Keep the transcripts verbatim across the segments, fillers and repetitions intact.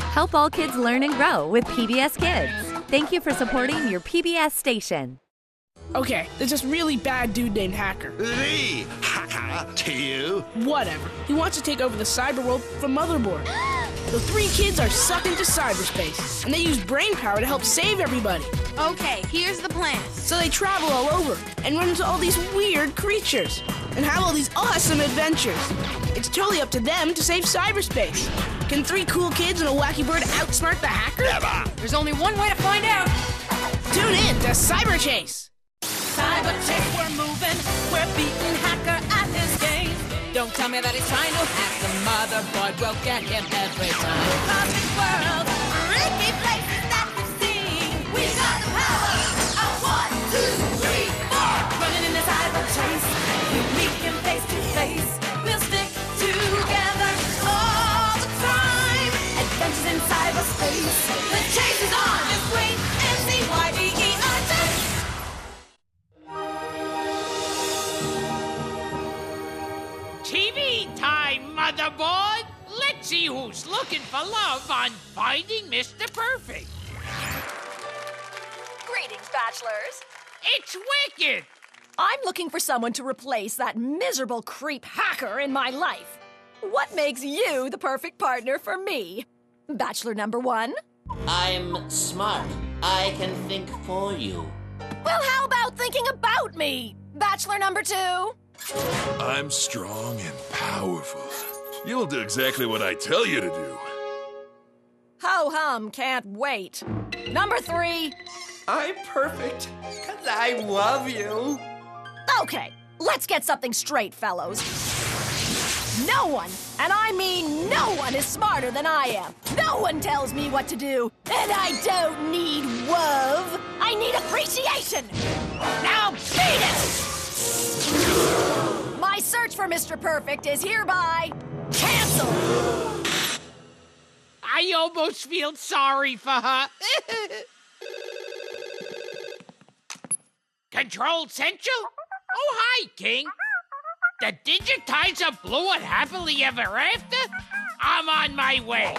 Help all kids learn and grow with P B S Kids. Thank you for supporting your P B S station. Okay, there's this really bad dude named Hacker. Me? Hacker? To you? Whatever. He wants to take over the cyber world from Motherboard. The three kids are sucked into cyberspace, and they use brain power to help save everybody. Okay, here's the plan. So they travel all over and run into all these weird creatures and have all these awesome adventures. It's totally up to them to save cyberspace. Can three cool kids and a wacky bird outsmart the hacker? Never! There's only one way to find out. Tune in to Cyber Chase. Cyber Chase, we're moving. We're beating Hacker at his game. Don't tell me that he's trying to hack the motherboard. We'll get him every time. Cosmic world, freaky places that we've seen. We got the power of one, two, three, four. Running in the Cyber Chase, we meet him face to face. We'll stick together all the time. Adventures in cyberspace. The chase is on. Just wait and see why we eat our chase. T V time, Motherboard! Let's see who's looking for love on Finding Mister Perfect. Greetings, bachelors. It's Wicked! I'm looking for someone to replace that miserable creep Hacker in my life. What makes you the perfect partner for me? Bachelor number one? I'm smart. I can think for you. Well, how about thinking about me? Bachelor number two? I'm strong and powerful. You'll do exactly what I tell you to do. Ho-hum, can't wait. Number three? I'm perfect, because I love you. Okay, let's get something straight, fellows. No one, and I mean no one, is smarter than I am. No one tells me what to do, and I don't need love. I need appreciation. Now beat it! My search for Mister Perfect is hereby canceled. I almost feel sorry for her. Control Central? Oh, hi, King. The digitizer blew it happily ever after? I'm on my way.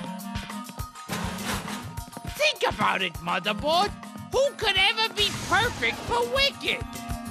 Think about it, Motherboard. Who could ever be perfect for Wicked?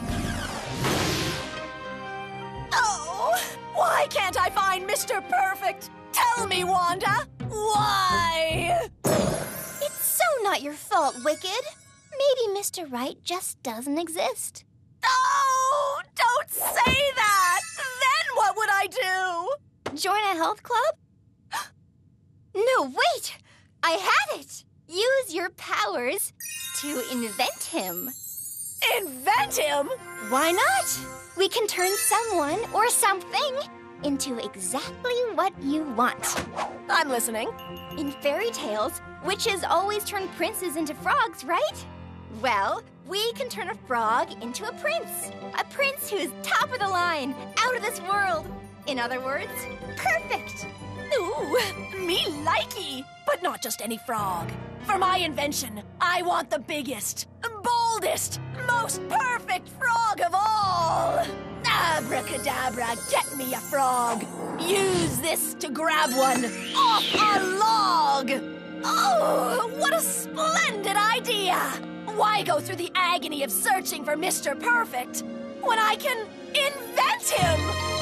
Oh, why can't I find Mister Perfect? Tell me, Wanda. Why? It's so not your fault, Wicked. Maybe Mister Right just doesn't exist. Oh, don't say that! Then what would I do? Join a health club? No, wait! I had it! Use your powers to invent him. Invent him? Why not? We can turn someone or something into exactly what you want. I'm listening. In fairy tales, witches always turn princes into frogs, right? Well, we can turn a frog into a prince. A prince who's top of the line, out of this world. In other words, perfect. Ooh, me likey. But not just any frog. For my invention, I want the biggest, boldest, most perfect frog of all. Abracadabra, get me a frog. Use this to grab one off a log. Oh, what a splendid idea. Why go through the agony of searching for Mister Perfect when I can invent him?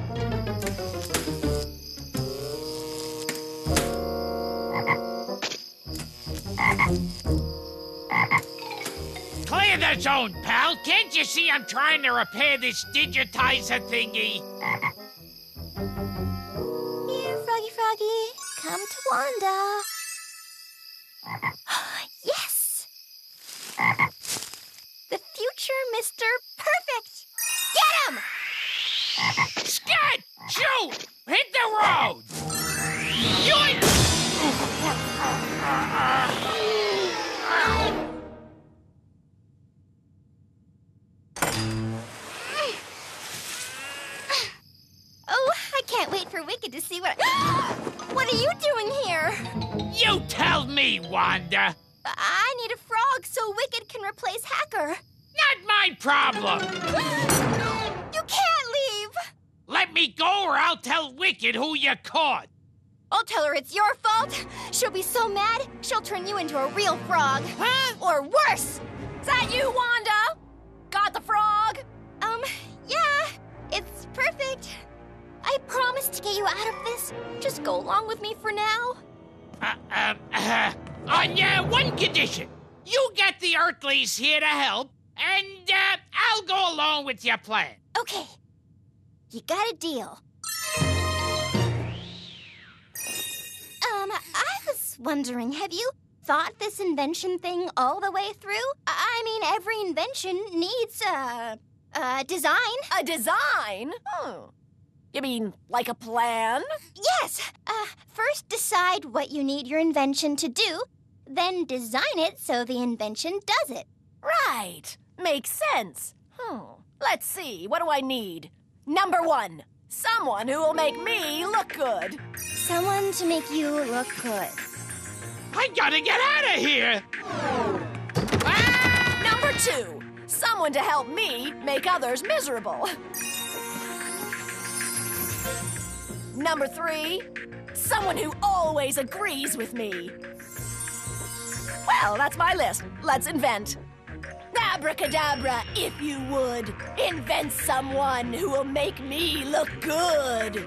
Clear the zone, pal. Can't you see I'm trying to repair this digitizer thingy? Here, Froggy Froggy. Come to Wanda. Yes! The future Mister Perfect! Get him! Scat! Shoot! Hit the road! Yoink! Oh, I can't wait for Wicked to see what I... What are you doing here? You tell me, Wanda. I need a frog so Wicked can replace Hacker. Not my problem. You can't leave. Let me go or I'll tell Wicked who you caught. I'll tell her it's your fault. She'll be so mad, she'll turn you into a real frog. Huh? Or worse. Is that you, Wanda? Got the frog? Um, yeah, it's perfect. I promise to get you out of this. Just go along with me for now. Uh, um, uh, on uh, one condition. You get the Earthlies here to help, and uh, I'll go along with your plan. Okay. You got a deal. Um, I was wondering, have you thought this invention thing all the way through? I mean, every invention needs a, a design. A design? Oh. You mean like a plan? Yes. Uh, first decide what you need your invention to do, then design it so the invention does it. Right. Makes sense. Hmm. Let's see. What do I need? Number one, someone who will make me look good. Someone to make you look good. I gotta get out of here! Ah! Number two, someone to help me make others miserable. Number three, someone who always agrees with me. Well, that's my list. Let's invent. Abracadabra, if you would. Invent someone who will make me look good.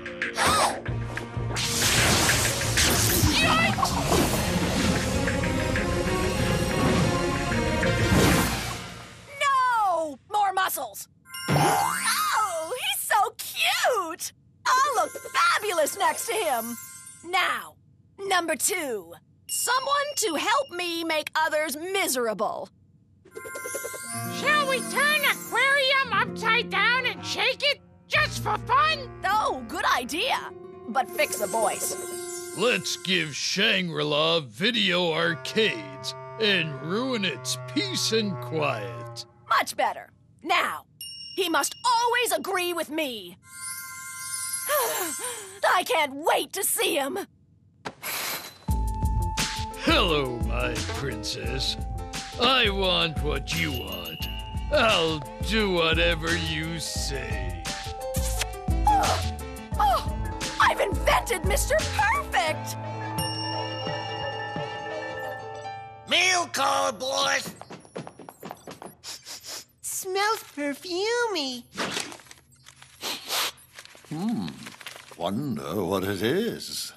No! More muscles. Oh, he's so cute. I'll look fabulous next to him. Now, number two. Someone to help me make others miserable. Shall we turn aquarium upside down and shake it? Just for fun? Oh, good idea. But fix the voice. Let's give Shangri-La video arcades and ruin its peace and quiet. Much better. Now, he must always agree with me. I can't wait to see him. Hello, my princess. I want what you want. I'll do whatever you say. Oh, oh, I've invented Mister Perfect! Mail call, boys. Smells perfumey. Hmm. Wonder what it is.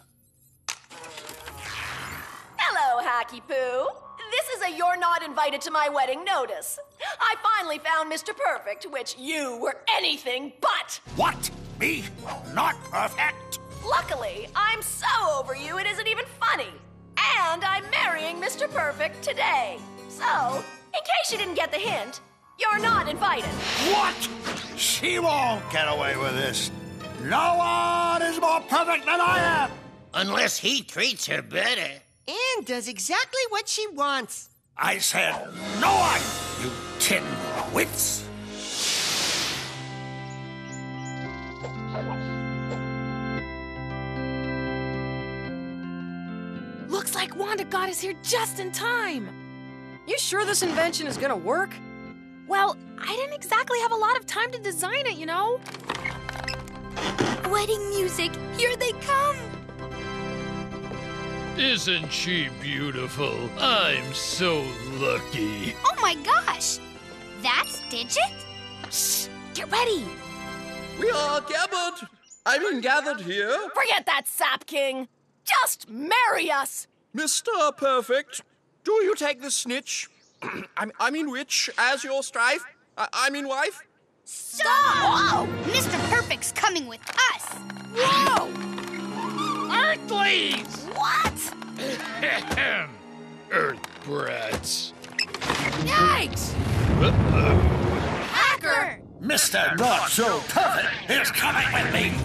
Hello, Hacky Poo. This is a you're not invited to my wedding notice. I finally found Mister Perfect, which you were anything but. What? Me? Not perfect? Luckily, I'm so over you it isn't even funny. And I'm marrying Mister Perfect today. So, in case you didn't get the hint, you're not invited. What? She won't get away with this. No one is more perfect than I am. Unless he treats her better. And does exactly what she wants. I said no one, you tin wits. Looks like Wanda got us here just in time. You sure this invention is gonna work? Well, I didn't exactly have a lot of time to design it, you know? Wedding music, here they come! Isn't she beautiful? I'm so lucky. Oh my gosh! That's Digit? Shh! Get ready! We are gathered. I mean gathered here. Forget that, Sap King. Just marry us. Mister Perfect, do you take the snitch? I, I mean witch as your strife? I, I mean wife? Stop! Whoa! Mister Perfect's coming with us. Whoa! Earthlies! What? Earth brats. Yikes! Uh-oh. Hacker! Mister Not So Perfect is coming with me.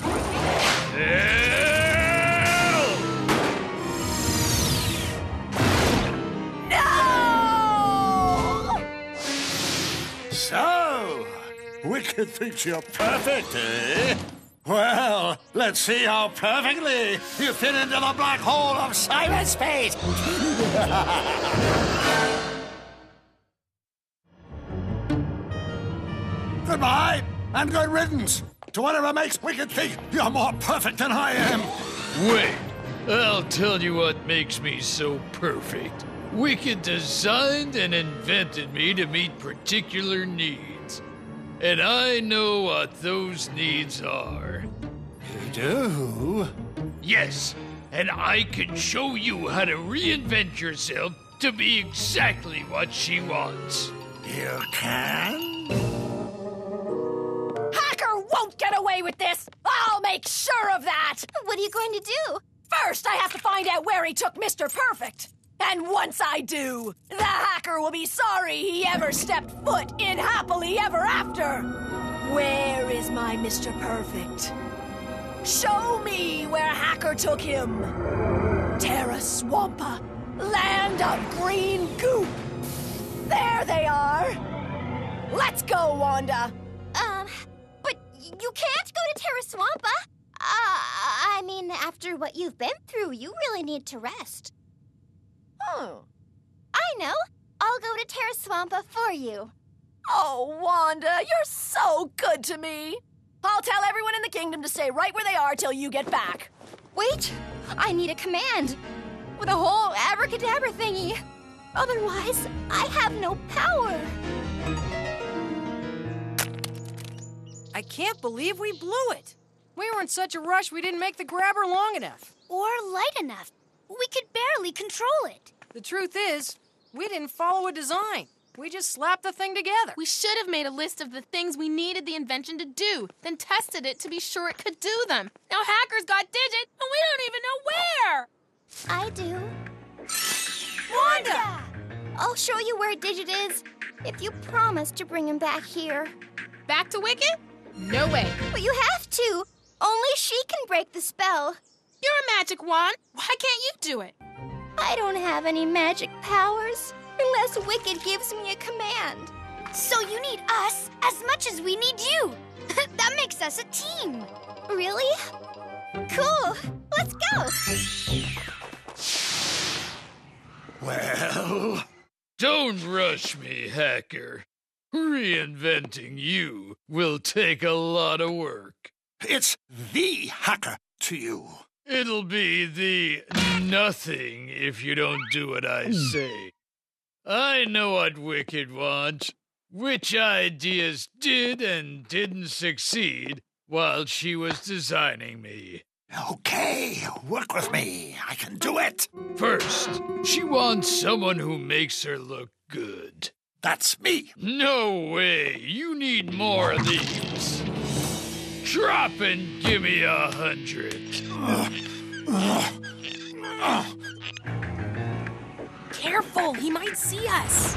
No! So, Wicked thinks you're perfect, eh? Well, let's see how perfectly you fit into the black hole of cyberspace. Goodbye, and good riddance to whatever makes Wicked think you're more perfect than I am. Wait, I'll tell you what makes me so perfect. Wicked designed and invented me to meet particular needs. And I know what those needs are. You do? Yes, and I can show you how to reinvent yourself to be exactly what she wants. You can? Hacker won't get away with this! I'll make sure of that! What are you going to do? First, I have to find out where he took Mister Perfect. And once I do, the hacker will be sorry he ever stepped foot in Happily Ever After. Where is my Mister Perfect? Show me where Hacker took him. Terra Swampa, land of green goop. There they are. Let's go, Wanda. Um, but you can't go to Terra Swampa. Uh, I mean, after what you've been through, you really need to rest. Oh. I know. I'll go to Terra Swampa for you. Oh, Wanda, you're so good to me. I'll tell everyone in the kingdom to stay right where they are till you get back. Wait, I need a command with a whole abracadabra thingy. Otherwise, I have no power. I can't believe we blew it. We were in such a rush we didn't make the grabber long enough. Or light enough. We could barely control it. The truth is, we didn't follow a design. We just slapped the thing together. We should have made a list of the things we needed the invention to do, then tested it to be sure it could do them. Now Hacker's got Digit, and we don't even know where! I do. Wanda! I'll show you where Digit is if you promise to bring him back here. Back to Wicked? No way. But you have to. Only she can break the spell. You're a magic wand. Why can't you do it? I don't have any magic powers unless Wicked gives me a command. So you need us as much as we need you. That makes us a team. Really? Cool. Let's go. Well... Don't rush me, Hacker. Reinventing you will take a lot of work. It's the Hacker to you. It'll be the nothing if you don't do what I say. I know what Wicked wants, which ideas did and didn't succeed while she was designing me. Okay, work with me. I can do it. First, she wants someone who makes her look good. That's me. No way. You need more of these. Drop and give me a hundred. Careful, he might see us.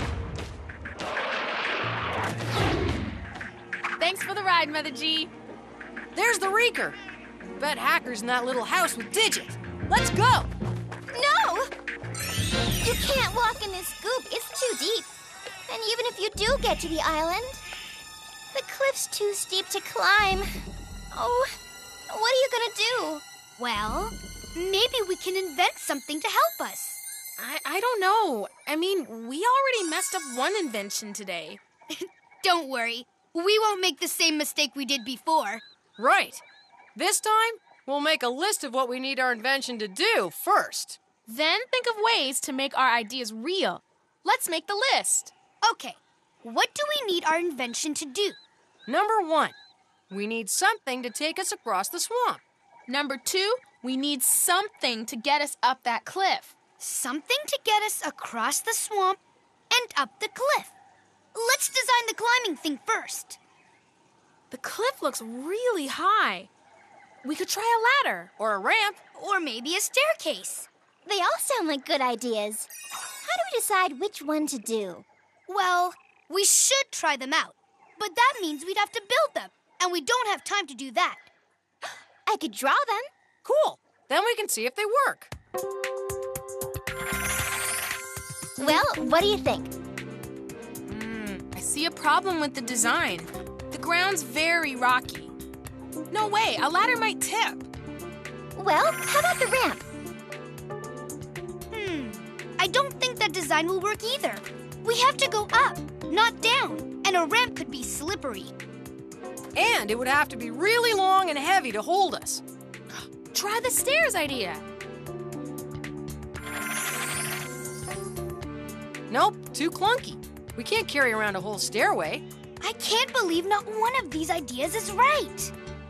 Thanks for the ride, Mother G. There's the Reeker. Bet Hacker's in that little house with Digit. Let's go! No! You can't walk in this goop. It's too deep. And even if you do get to the island, the cliff's too steep to climb. Oh, what are you gonna do? Well, maybe we can invent something to help us. I, I don't know. I mean, we already messed up one invention today. Don't worry. We won't make the same mistake we did before. Right. This time, we'll make a list of what we need our invention to do first. Then think of ways to make our ideas real. Let's make the list. Okay, what do we need our invention to do? Number one, we need something to take us across the swamp. Number two, we need something to get us up that cliff. Something to get us across the swamp and up the cliff. Let's design the climbing thing first. The cliff looks really high. We could try a ladder. Or a ramp. Or maybe a staircase. They all sound like good ideas. How do we decide which one to do? Well, we should try them out. But that means we'd have to build them. And we don't have time to do that. I could draw them. Cool. Then we can see if they work. Well, what do you think? Mm, I see a problem with the design. The ground's very rocky. No way, a ladder might tip. Well, how about the ramp? Hmm, I don't think that design will work either. We have to go up, not down, and a ramp could be slippery. And it would have to be really long and heavy to hold us. Try the stairs idea. Nope, too clunky. We can't carry around a whole stairway. I can't believe not one of these ideas is right.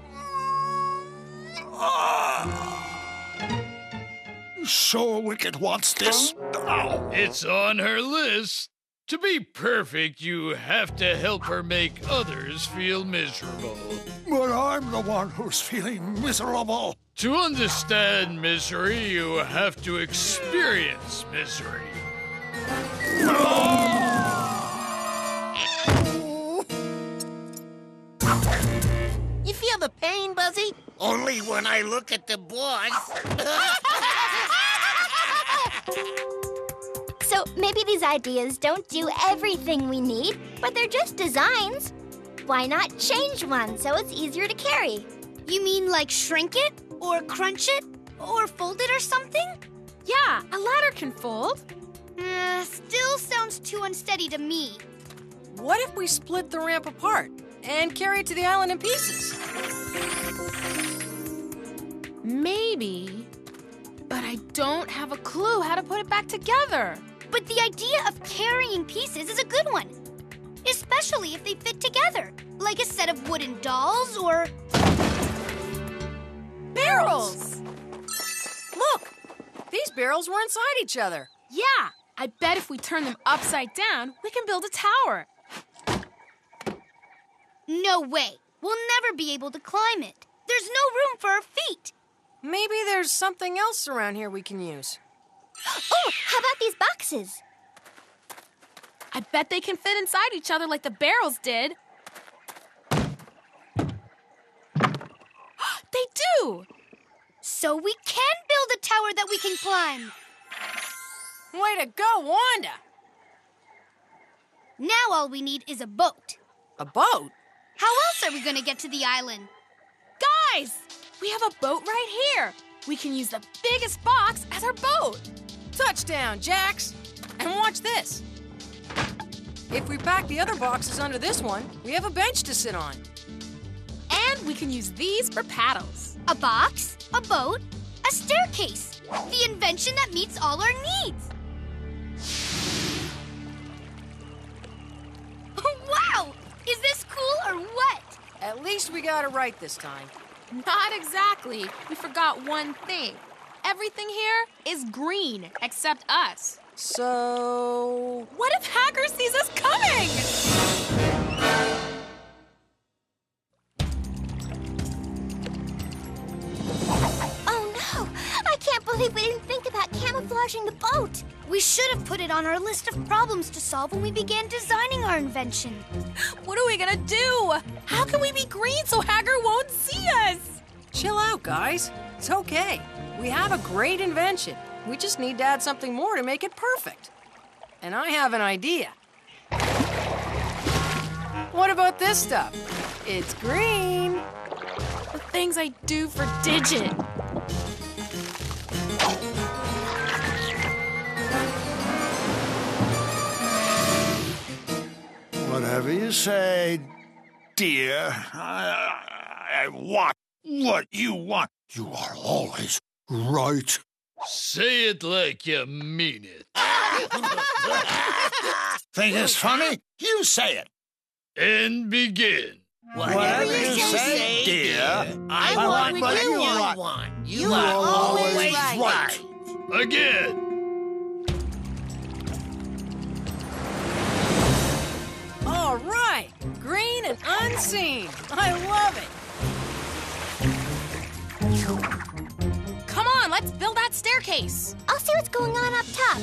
So Wicked wants this? Oh. It's on her list. To be perfect, you have to help her make others feel miserable. But I'm the one who's feeling miserable. To understand misery, you have to experience misery. You feel the pain, Buzzy? Only when I look at the board. So maybe these ideas don't do everything we need, but they're just designs. Why not change one so it's easier to carry? You mean like shrink it? Or crunch it? Or fold it or something? Yeah, a ladder can fold. Uh, still sounds too unsteady to me. What if we split the ramp apart and carry it to the island in pieces? Maybe, but I don't have a clue how to put it back together. But the idea of carrying pieces is a good one. Especially if they fit together. Like a set of wooden dolls or... barrels! Look! These barrels were inside each other. Yeah, I bet if we turn them upside down, we can build a tower. No way. We'll never be able to climb it. There's no room for our feet. Maybe there's something else around here we can use. Oh, how about these boxes? I bet they can fit inside each other like the barrels did. They do! So we can build a tower that we can climb. Way to go, Wanda! Now all we need is a boat. A boat? How else are we going to get to the island? Guys, we have a boat right here. We can use the biggest box as our boat. Touchdown, Jax! And watch this. If we pack the other boxes under this one, we have a bench to sit on. And we can use these for paddles. A box, a boat, a staircase. The invention that meets all our needs. Wow! Is this cool or what? At least we got it right this time. Not exactly. We forgot one thing. Everything here is green except us. So... what if Hacker sees us coming? Oh no! I can't believe we didn't think about camouflaging the boat. We should have put it on our list of problems to solve when we began designing our invention. What are we gonna do? How can we be green so Hacker won't see us? Chill out, guys. It's okay. We have a great invention. We just need to add something more to make it perfect. And I have an idea. What about this stuff? It's green. The things I do for Digit. Whatever you say, dear. I, I want what you want. You are always right. Say it like you mean it. Think it's funny? You say it. And begin. Whatever you say, dear, I, I want what you want. want. You, You are are always always right. right. Again. All right. Green and unseen. I love it. Come on, let's build that staircase. I'll see what's going on up top.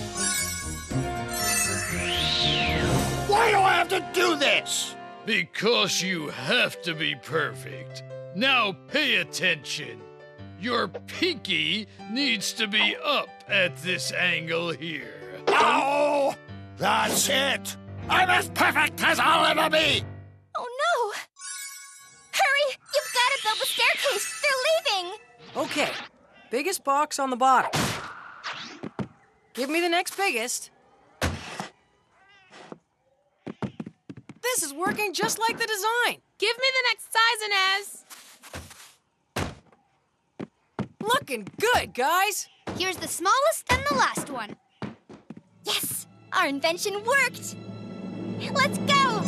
Why do I have to do this? Because you have to be perfect. Now pay attention. Your pinky needs to be up at this angle here. Oh, that's it. I'm as perfect as I'll ever be. Oh no! Hurry! You've got to build the staircase. They're leaving. Okay. Biggest box on the bottom. Give me the next biggest. This is working just like the design. Give me the next size, Inez. Looking good, guys. Here's the smallest and the last one. Yes! Our invention worked! Let's go!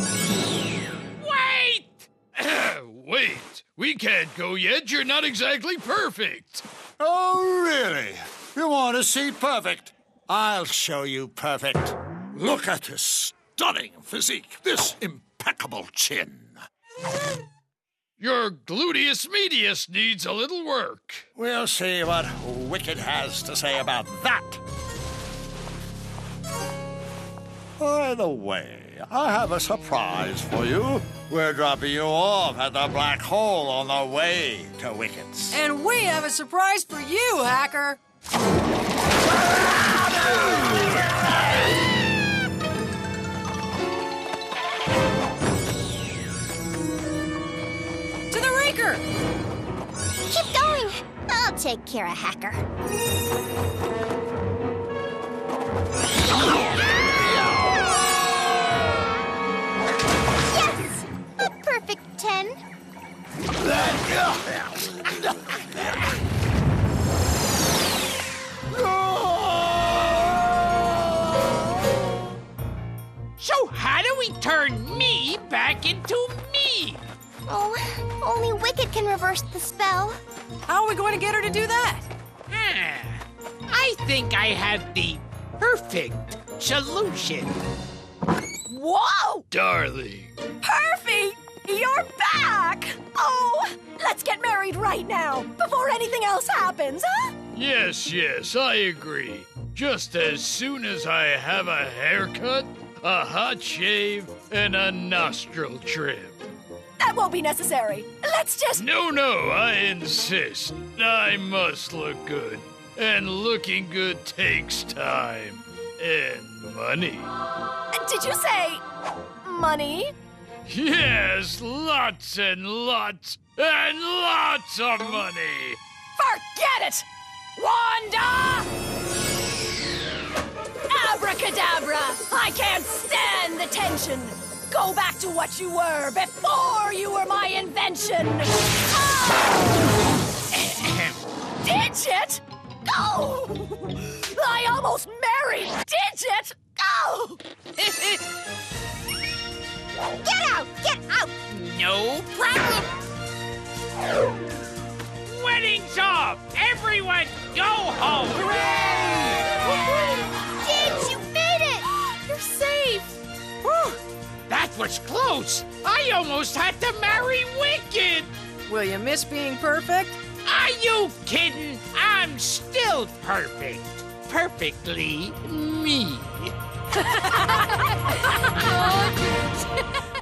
Wait! Wait, we can't go yet. You're not exactly perfect. Oh, really? You want to see perfect? I'll show you perfect. Look at this stunning physique, this impeccable chin. Your gluteus medius needs a little work. We'll see what Wicked has to say about that. By the way, I have a surprise for you. We're dropping you off at the black hole on the way to Wicked's. And we have a surprise for you, Hacker. To the Raker! Keep going! I'll take care of Hacker. Yes! A perfect ten. So how do we turn me back into me? Oh, only Wicked can reverse the spell. How are we going to get her to do that? Ah, I think I have the perfect solution. Whoa! Darling. Perfect! You're back! Oh, let's get married right now, before anything else happens, huh? Yes, yes, I agree. Just as soon as I have a haircut, a hot shave, and a nostril trim. That won't be necessary. Let's just... No, no, I insist. I must look good. And looking good takes time. And money. Did you say... money? Yes, lots and lots and lots of money. Forget it! Wanda! Abracadabra! I can't stand the tension! Go back to what you were before you were my invention! Ah! Digit? Oh! I almost married Digit! Oh! Get out! Get out! No problem. Wedding's off! Everyone go home! Diggs, you made it! You're safe! Whew. That was close! I almost had to marry Wicked! Will you miss being perfect? Are you kidding? I'm still perfect. Perfectly me. Oh,